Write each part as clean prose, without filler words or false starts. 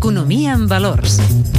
Economia en valors.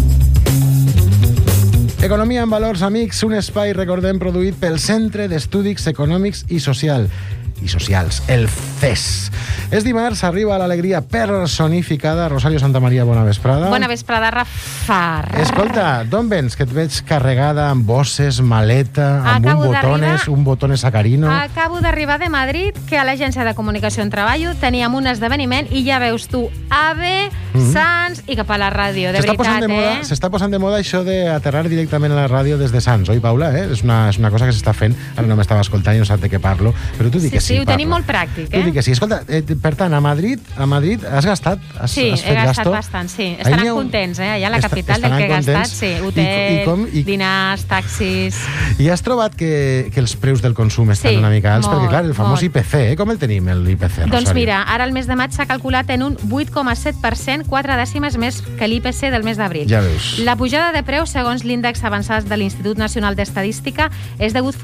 Economia en valors, amics, un espai, recordem, produït pel Centre d'Estudis Econòmics i Socials, el CES. És dimarts, arriba l'alegria personificada. Rosario Santamaría, bona vesprada. Bona vesprada, Rafa. Escolta, d'on vens? Que et veig carregada amb bosses, maleta, amb un botones sacarino. Acabo d'arribar de Madrid, que a l'agència de comunicació on treballo teníem un esdeveniment i ja veus tu, AVE, Sants i cap a la ràdio, de veritat, S'està posant de moda això d'aterrar directament a la ràdio des de Sants, oi, Paula? És una cosa que s'està fent. Ara no m'estava escoltant i no sap de què parlo, però tu di que sí, ho tenim molt pràctic, Tu di que sí. Escolta, per tant, a Madrid has gastat? Sí, he gastat bastant, sí. Estaran contents, allà a la capital del que he gastat, sí. Hotel, dinars, taxis... I has trobat que els preus del consum estan una mica alts? Perquè, clar, el famós IPC, com el tenim, l'IPC, Rosario? Doncs mira, ara el mes de maig s'ha calculat en un 8,7%, 4 dècimes més que l'IPC del mes d'abril. Ja veus. La pujada de preus, segons l'índex avançat de l'Institut Nacional d'Estadística, és degut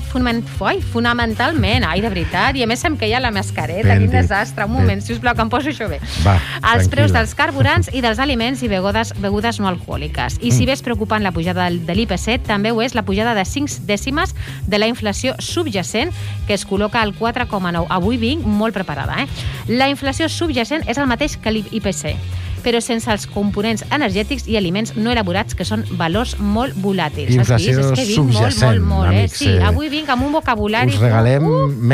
fonamentalment, de veritat, i a més em queia la mascareta, quin desastre. Un moment, sisplau, que em poso això bé. Els preus dels carburants i dels aliments i begudes no alcohòliques. I si bé és preocupant la pujada de l'IPC, també ho és la pujada de 5 dècimes de la inflació subjacent, que es col·loca al 4,9. Avui vinc molt preparada, La inflació subjacent és el mateix que l'IPC, però sense els components energètics i aliments no elaborats, que són valors molt volàtils. Inflació subjacent, amics. Sí, avui vinc amb un vocabulari... Us regalem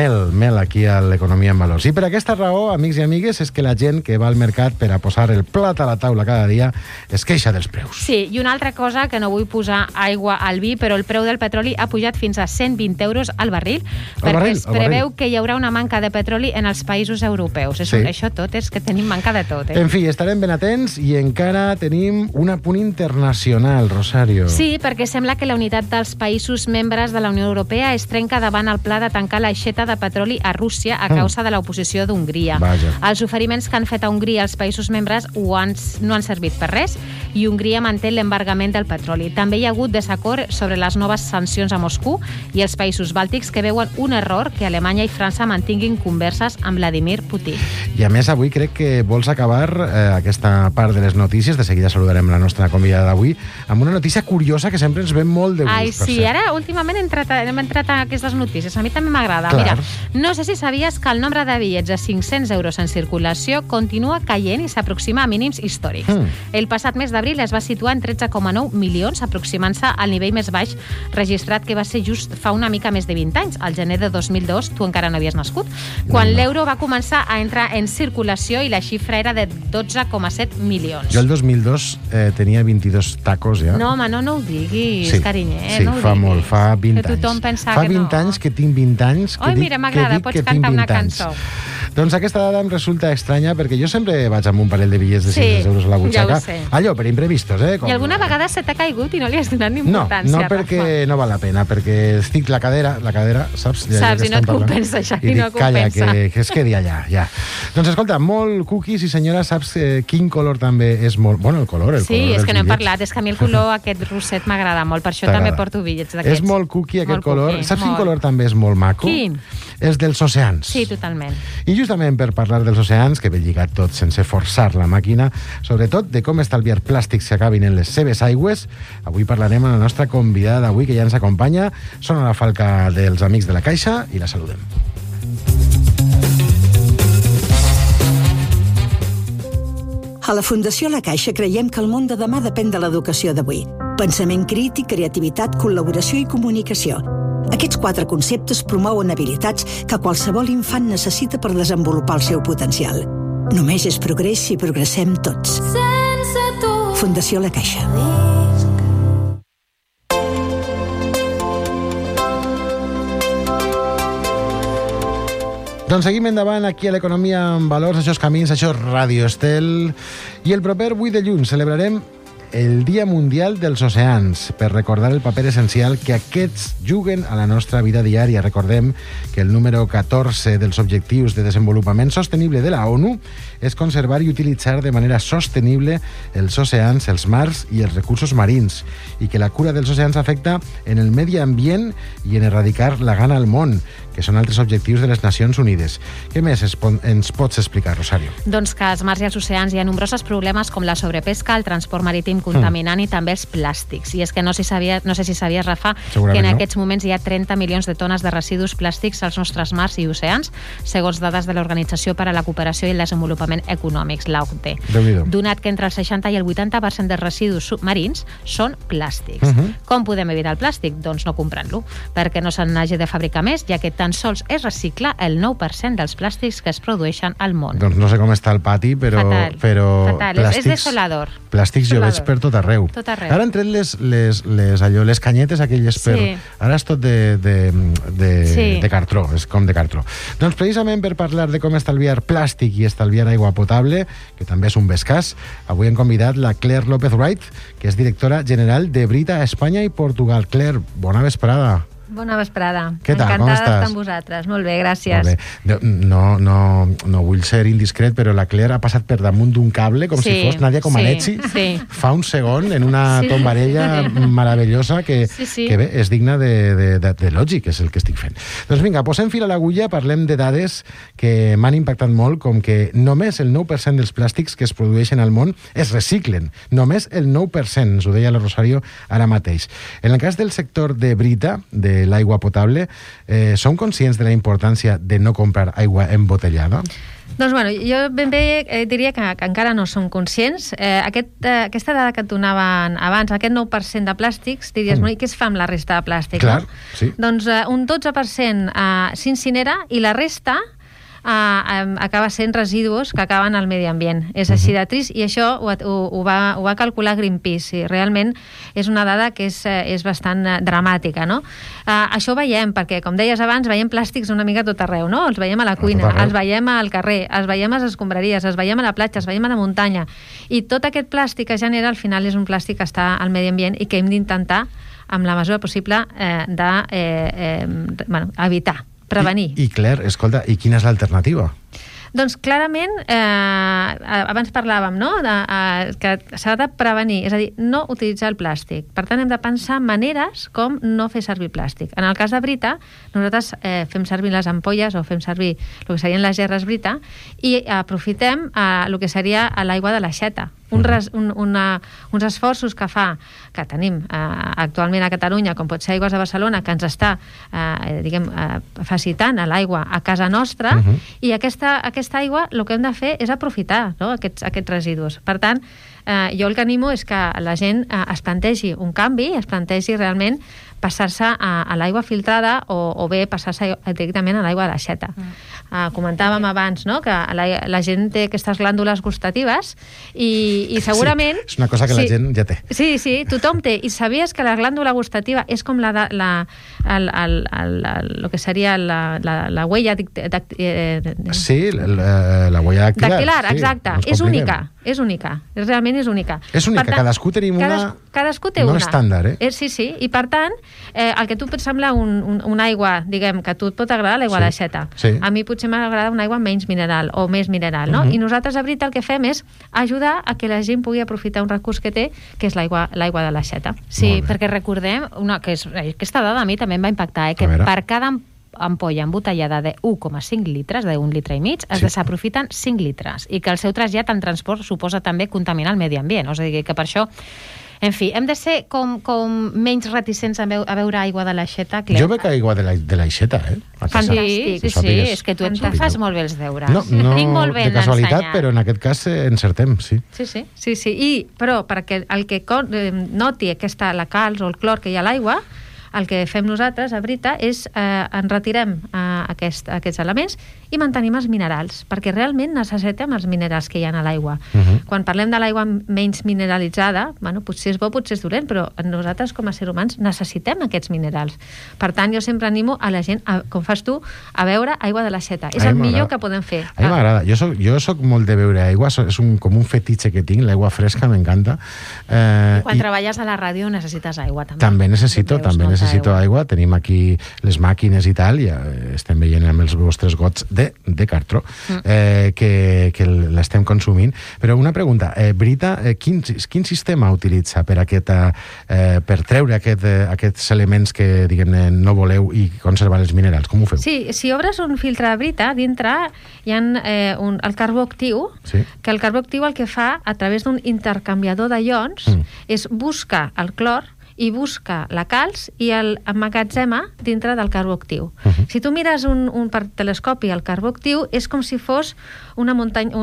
mel aquí a l'Economia en Valors. I per aquesta raó, amics i amigues, és que la gent que va al mercat per a posar el plat a la taula cada dia es queixa dels preus. Sí, i una altra cosa, que no vull posar aigua al vi, però el preu del petroli ha pujat fins a 120 euros al barril, perquè es preveu que hi haurà una manca de petroli en els països europeus. Això tot és que tenim manca de tot. En fi, estarem ben atents i encara tenim un apunt internacional, Rosario. Sí, perquè sembla que la unitat dels països membres de la Unió Europea es trenca davant el pla de tancar l'aixeta de petroli a Rússia a causa de l'oposició d'Hongria. Els oferiments que han fet a Hongria els països membres no han servit per res i Hongria manté l'embargament del petroli. També hi ha hagut desacord sobre les noves sancions a Moscou i els països bàltics, que veuen un error que Alemanya i França mantinguin converses amb Vladimir Putin. I a més, avui crec que vols acabar aquesta part de les notícies, de seguida saludarem la nostra convidada d'avui, amb una notícia curiosa que sempre ens ve molt de gust. Sí, ara últimament hem entrat a aquestes notícies, a mi també m'agrada. Mira, no sé si sabies que el nombre de bitllets de 500 euros en circulació continua caient i s'aproxima a mínims històrics. El passat mes d'abril es va situar en 13,9 milions, aproximant-se al nivell més baix registrat, que va ser just fa una mica més de 20 anys, al gener de 2002, tu encara no havies nascut, quan l'euro va començar a entrar en circulació i la xifra era de 12,7 milions. Jo el 2002 tenia 22 tacos, ja. No, home, no ho diguis, carinyer. Sí, fa molt, fa 20 anys. Que tothom pensa fa 20 anys que tinc 20 anys. Mira, m'agrada, pots cantar una cançó. Doncs aquesta dada em resulta estranya, perquè jo sempre vaig amb un parell de bitllets de 500 euros a la butxaca. Ja ho sé. Allò, per imprevistos, I alguna vegada se t'ha caigut i no li has donat ni importància. No, perquè no val la pena, perquè estic la cadera, saps? Saps, i no et compensa, ja, i no compensa. Calla, que es quedi allà, ja. Doncs escolta, molt cookies, i senyora, saps quin color també és molt... Bueno, el color Sí, és que no hem parlat, és que a mi el color aquest roset m'agrada molt, per això també porto bitllets d'aquests. És molt cookie aquest color. Saps quin color també és molt maco? Quin? És dels oceans. Sí, totalment. I justament per parlar dels oceans, que ve lligat tot sense forçar la màquina, sobretot de com estalviar plàstics que acabin en les seves aigües, avui parlarem amb la nostra convidada d'avui, que ja ens acompanya. Sona la falca dels Amics de la Caixa i la saludem. A la Fundació La Caixa creiem que el món de demà depèn de l'educació d'avui. Pensament crític, creativitat, col·laboració i comunicació. Aquests 4 conceptes promouen habilitats que qualsevol infant necessita per desenvolupar el seu potencial. Només és progrés si progressem tots. Fundació La Caixa. Doncs seguim endavant aquí a l'Economia en Valors, això és Camins, això és Ràdio Estel. I el proper 8 de juny celebrarem el Dia Mundial dels Oceans, per recordar el paper essencial que aquests juguen a la nostra vida diària. Recordem que el número 14 dels Objectius de Desenvolupament Sostenible de la ONU és conservar i utilitzar de manera sostenible els oceans, els mars i els recursos marins, i que la cura dels oceans afecta en el medi ambient i en erradicar la gana al món, que són altres objectius de les Nacions Unides. Què més ens pots explicar, Rosario? Doncs que als mars i als oceans hi ha nombrosos problemes com la sobrepesca, el transport marítim contaminant i també els plàstics. I és que no sé si sabies, Rafa, que en aquests moments hi ha 30 milions de tones de residus plàstics als nostres mars i oceans, segons dades de l'Organització per a la Cooperació i el Desenvolupament Econòmics, l'OCDE. Donat que entre el 60 i el 80% dels residus submarins són plàstics. Com podem evitar el plàstic? Doncs no comprant-lo, perquè no se n'hagi de fabricar més, ja que tan sols es recicla el 9% dels plàstics que es produeixen al món. Doncs no sé com està el pati, però fatal. Plàstics, és desolador. Plàstics jo veig per tot arreu. Ara han tret les canyetes aquelles per... Ara és tot de cartró, és com de cartró. Doncs precisament per parlar de com estalviar plàstic i estalviar aigua potable, que també és un bescàs, avui hem convidat la Claire López Wright, que és directora general de Brita, Espanya i Portugal. Claire, bona vesprada. Bona vesprada. Què tal? Com estàs? Encantada d'estar amb vosaltres. Molt bé, gràcies. Molt bé. No vull ser indiscret, però la Claire ha passat per damunt d'un cable com si fos Nadia Comaneci fa un segon en una tombarella meravellosa que bé, és digna de lògic, és el que estic fent. Doncs vinga, posem fil a l'agulla, parlem de dades que m'han impactat molt, com que només el 9% dels plàstics que es produeixen al món es reciclen. Només el 9%, ens ho deia la Rosario ara mateix. En el cas del sector de Brita, de l'aigua potable, som conscients de la importància de no comprar aigua embotellada? Doncs bueno, jo ben bé diria que encara no som conscients. Aquesta dada que et donaven abans, aquest 9% de plàstics, diries, i què es fa amb la resta de plàstic? Clar, sí. Doncs un 12% s'incinera i la resta acaba sent residus que acaben al medi ambient. És així de trist, i això ho va calcular Greenpeace, i realment és una dada que és bastant dramàtica, no? Això ho veiem, perquè, com deies abans, veiem plàstics una mica tot arreu, no? Els veiem a la cuina, els veiem al carrer, els veiem a les escombraries, els veiem a la platja, els veiem a la muntanya, i tot aquest plàstic que genera, al final, és un plàstic que està al medi ambient i que hem d'intentar, amb la mesura possible, evitar, prevenir. I Claire, escolta, i quina és l'alternativa? Doncs clarament, abans parlàvem, no?, que s'ha de prevenir, és a dir, no utilitzar el plàstic. Per tant, hem de pensar maneres com no fer servir plàstic. En el cas de Brita, nosaltres fem servir les ampolles o fem servir el que serien les gerres Brita i aprofitem el que seria l'aigua de l'aixeta. Uns esforços que tenim actualment a Catalunya, com pot ser Aigües de Barcelona, que ens està facilitant l'aigua a casa nostra, i aquesta aigua el que hem de fer és aprofitar, no?, aquests residus. Per tant, jo el que animo és que la gent es plantegi un canvi, es plantegi realment passar-se a l'aigua filtrada o bé passar-se directament a l'aigua de l'aixeta. Comentàvem abans, no?, que la gent té aquestes glàndules gustatives i segurament... Sí, és una cosa que la gent ja té. Sí, tothom té. I sabies que la glàndula gustativa és com el que seria la huella... Sí, la huella dactilar, exacte. És única. Realment és única. És única, cadascú tenim una... Cadascú té una. No estàndard, Sí, i per tant, el que tu pot semblar una aigua, diguem, que a tu et pot agradar l'aigua d'aixeta. A mi potser m'agrada una aigua menys mineral o més mineral, no? I nosaltres a Brita el que fem és ajudar a que la gent pugui aprofitar un recurs que té, que és l'aigua de l'aixeta. Sí, perquè recordem, aquesta dada a mi també em va impactar, que per cada ampolla embotellada de 1,5 litres, de 1 litre i mig, es desaprofiten 5 litres, i que el seu trasllat en transport suposa també contaminar el medi ambient. O sigui que per això, en fi, hem de ser com menys reticents a beure aigua de l'aixeta. Jo bec aigua de l'aixeta, Fantàstic. Sí, és que tu fas molt bé els deures. No de casualitat, però en aquest cas encertem, sí. Sí. Però perquè el que noti la calç o el clor que hi ha a l'aigua, el que fem nosaltres a Brita és en retirem aquests elements i mantenim els minerals, perquè realment necessitem els minerals que hi ha a l'aigua. Quan parlem de l'aigua menys mineralitzada, potser és bo, potser és dolent, però nosaltres com a ser humans necessitem aquests minerals. Per tant, jo sempre animo a la gent, com fas tu, a beure aigua de l'aixeta. És el millor que podem fer. A mi m'agrada. Jo soc molt de beure aigua, és com un fetitxe que tinc, l'aigua fresca m'encanta. Quan treballes a la ràdio necessites aigua, també. També necessito aigua. Tenim aquí les màquines i tal, i estem veient amb els vostres gots de cartró que l'estem consumint. Però una pregunta, Brita, quin sistema utilitza per treure aquests elements que, diguem-ne, no voleu i conservar els minerals? Com ho feu? Sí, si obres un filtre de Brita, dintre hi ha el carbó actiu, que el carbó actiu el que fa, a través d'un intercanviador de ions, és buscar el clor i busca la calç i el emmagatzema dintre del carbó actiu. Si tu mires per telescopi el carbó actiu, és com si fos una muntanya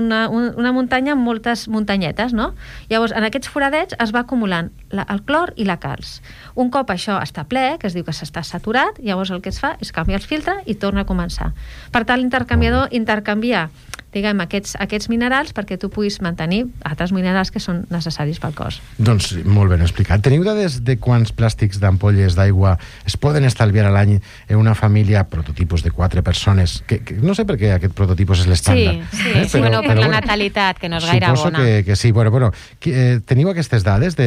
amb moltes muntanyetes, no? Llavors, en aquests foradets es va acumulant el clor i la calç. Un cop això està ple, que es diu que s'està saturat, llavors el que es fa és canviar el filtre i torna a començar. Per tant, l'intercanviador intercanvia aquests minerals perquè tu puguis mantenir altres minerals que són necessaris pel cos. Doncs molt ben explicat. Teniu dades de quants plàstics d'ampolles d'aigua es poden estalviar a l'any en una família, prototipus de 4 persones? No sé per què aquest prototipus és l'estàndard. Sí, per la natalitat, que no és gaire bona. Suposo que sí. Bueno, teniu aquestes dades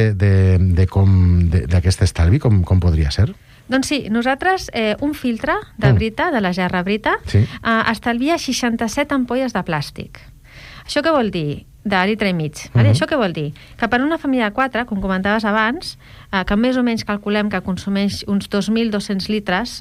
d'aquest estalvi? Com podria ser? Doncs sí, nosaltres un filtre de Brita, de la gerra Brita, estalvia 67 ampolles de plàstic. Això què vol dir? De litre i mig. Això què vol dir? Que per una família de 4, com comentaves abans, que més o menys calculem que consumeix uns 2.200 litres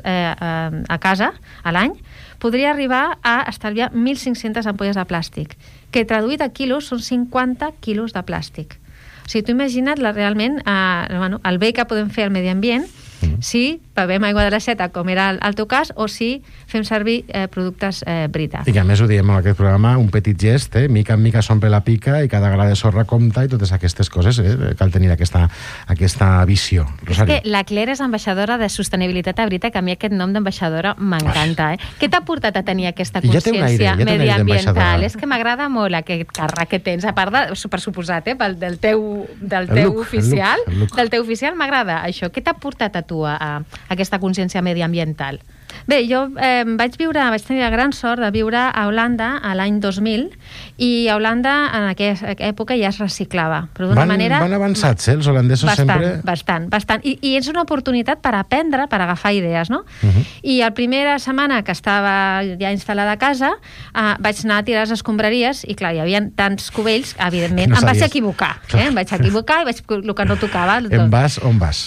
a casa a l'any, podria arribar a estalviar 1.500 ampolles de plàstic, que traduït a quilos són 50 quilos de plàstic. O sigui, tu imagina't realment el bé que podem fer al medi ambient si bevem aigua de l'aixeta, com era el teu cas, o si fem servir productes Brita. I que a més ho diem en aquest programa, un petit gest, mica en mica s'omple la pica i cada gra de sorra compta i totes aquestes coses, cal tenir aquesta visió. Rosario. És que la Claire és ambaixadora de sostenibilitat a Brita, que a mi aquest nom d'ambaixadora m'encanta. Què t'ha portat a tenir aquesta consciència mediambiental? És que m'agrada molt aquest càrrec que tens, a part de, per suposat, del teu oficial, m'agrada això. Què t'ha portat a tu a aquesta consciència mediambiental? Bé, jo vaig tenir la gran sort de viure a Holanda a l'any 2000 i a Holanda en aquesta època ja es reciclava, però d'una manera... Van avançats, els holandesos sempre... Bastant. I és una oportunitat per aprendre, per agafar idees, no? I la primera setmana que estava ja instal·lada a casa vaig anar a tirar les escombraries i clar, hi havia tants cubells, evidentment, em vaig equivocar. Em vaig equivocar i vaig el que no tocava. En vas on vas.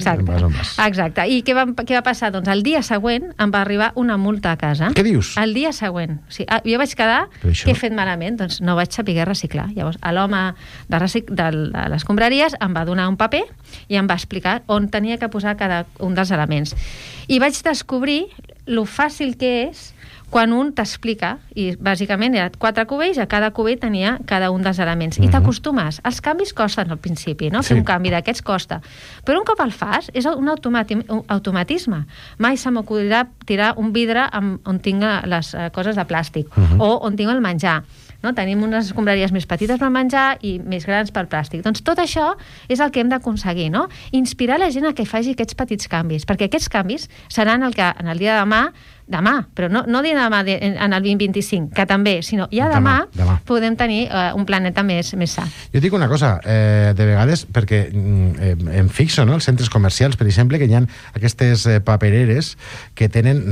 Exacte. I què va passar? Doncs el dia següent em va arribar una multa a casa. Què dius? El dia següent. O sigui, jo vaig quedar, què he fet malament? Doncs no vaig saber reciclar. Llavors, l'home de les escombraries em va donar un paper i em va explicar on tenia que posar cada un dels elements. I vaig descobrir lo fàcil que és quan un t'explica, i bàsicament eren 4 cubells, a cada cubell tenia cada un dels elements, i t'acostumes. Els canvis costen al principi, no? Fer un canvi d'aquests costa. Però un cop el fas, és un automatisme. Mai se m'acudirà tirar un vidre on tinc les coses de plàstic, o on tinc el menjar. Tenim unes escombraries més petites per menjar i més grans per plàstic. Doncs tot això és el que hem d'aconseguir, no? Inspirar la gent a que faci aquests petits canvis, perquè aquests canvis seran el que en el dia de demà, però no dir demà en el 2025, que també, sinó ja demà podem tenir un planeta més sa. Jo dic una cosa, de vegades, perquè em fixo, no?, als centres comercials, per exemple, que hi ha aquestes papereres que tenen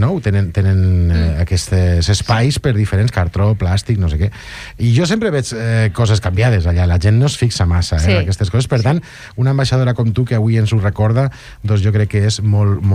aquests espais per diferents, cartró, plàstic, no sé què. I jo sempre veig coses canviades allà, la gent no es fixa massa en aquestes coses, per tant, una ambaixadora com tu que avui ens ho recorda, doncs jo crec que és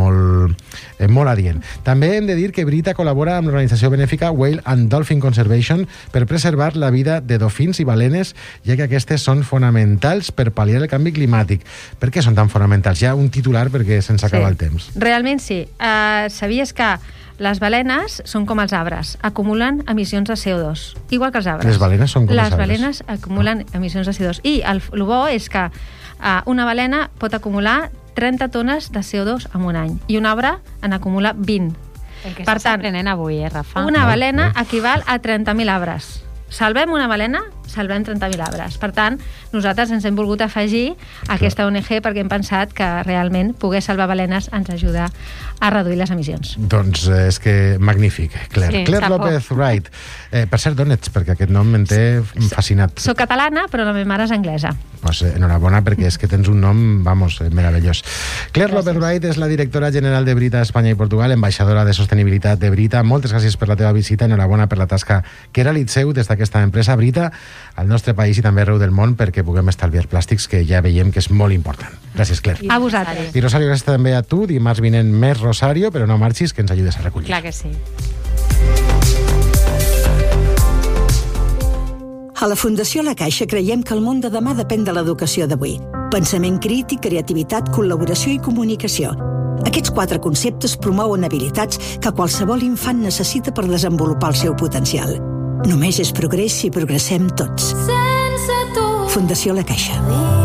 molt adient. També hem de dir que Brita col·labora amb l'organització benèfica Whale and Dolphin Conservation per preservar la vida de dofins i balenes, ja que aquestes són fonamentals per pal·liar el canvi climàtic. Per què són tan fonamentals? Ja un titular perquè se'ns acaba el temps. Realment sí. Sabies que les balenes són com els arbres, acumulen emissions de CO2, igual que els arbres. Les balenes són com els arbres. Les balenes acumulen emissions de CO2. I el bo és que una balena pot acumular 30 tones de CO2 en un any i un arbre en acumula 20. El que estàs aprenent avui, Rafa? Una balena equival a 30.000 arbres. Salvem una balena, salvem 30.000 arbres. Per tant, nosaltres ens hem volgut afegir a aquesta ONG perquè hem pensat que realment poder salvar balenes ens ajuda a reduir les emissions. Doncs és que magnífic, Claire. Sí, Claire López Wright. Per cert, d'on ets? Perquè aquest nom m'en té fascinat. Soc catalana, però la meva mare és anglesa. Pues enhorabona, perquè és que tens un nom, vamos, meravellós. Claire López Wright és la directora general de Brita Espanya i Portugal, ambaixadora de sostenibilitat de Brita. Moltes gràcies per la teva visita, enhorabona per la tasca que realitzeu des d'aquesta empresa Brita al nostre país i també arreu del món perquè puguem estalviar plàstics, que ja veiem que és molt important. Gràcies, Claire. A vosaltres. I Rosario, gràcies també a tu. Dimarts vinent més Rosario, però no marxis, que ens ajudes a recollir. Clar que sí. A la Fundació La Caixa creiem que el món de demà depèn de l'educació d'avui. Pensament crític, creativitat, col·laboració i comunicació. Aquests 4 conceptes promouen habilitats que qualsevol infant necessita per desenvolupar el seu potencial. Només és progrés si progressem tots. Fundació La Caixa.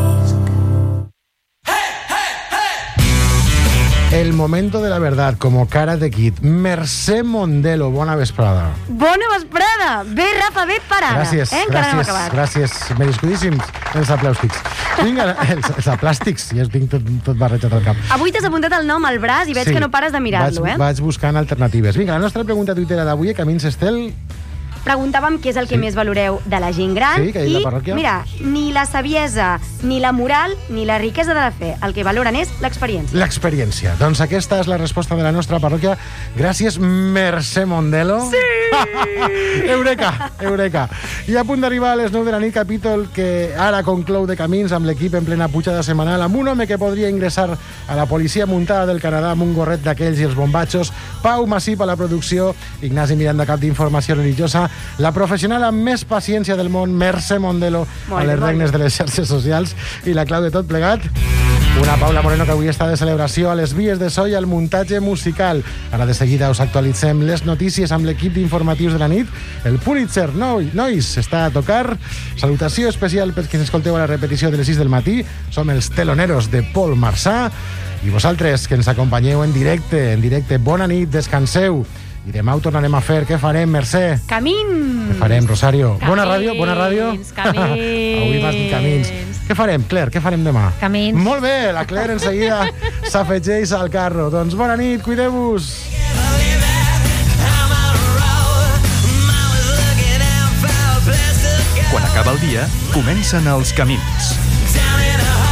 El momento de la verdad, como cara de kit. Mercè Mondelo, bona vesprada. Bona vesprada! Bé, Rafa, bé parada. Gràcies, gràcies. Merescudíssims els aplàstics. Vinga, els aplàstics, ja tinc tot barrejat al cap. Avui t'has apuntat el nom al braç i veig que no pares de mirar-lo, Vaig buscant alternatives. Vinga, la nostra pregunta tuitera d'avui, Camins Estel. Preguntàvem què és el que més valoreu de la gent gran i, mira, ni la saviesa, ni la moral, ni la riquesa de la fe. El que valoren és l'experiència. L'experiència. Doncs aquesta és la resposta de la nostra parròquia. Gràcies, Mercè Mondelo. Sí! Eureka. I a punt d'arribar a les 9 de la nit, capítol que ara conclou de Camins amb l'equip en plena pujada setmanal, amb un home que podria ingressar a la policia muntada del Canadà amb un gorret d'aquells i els bombatxos, Pau Massip a la producció, Ignasi Miranda, cap d'informació religiosa, la professional amb més paciència del món, Mercè Mondelo, a les regnes de les xarxes socials, i la clau de tot plegat, una Paula Moreno que avui està de celebració a les vies de so i al muntatge musical. Ara de seguida us actualitzem les notícies amb l'equip d'informatius de la nit. El Pulitzer Noise està a tocar. Salutació especial per qui s'escolteu a la repetició de les 6 del matí. Som els teloneros de Paul Marsà. I vosaltres, que ens acompanyeu en directe, bona nit, descanseu. I demà ho tornarem a fer. Què farem, Mercè? Camins! Què farem, Rosario? Camins, Bona ràdio? Avui m'has dit camins. Què farem, Claire? Què farem demà? Camins. Molt bé, la Claire en seguida s'afegeix al carro. Doncs bona nit, cuideu-vos. Quan acaba el dia, comencen els camins.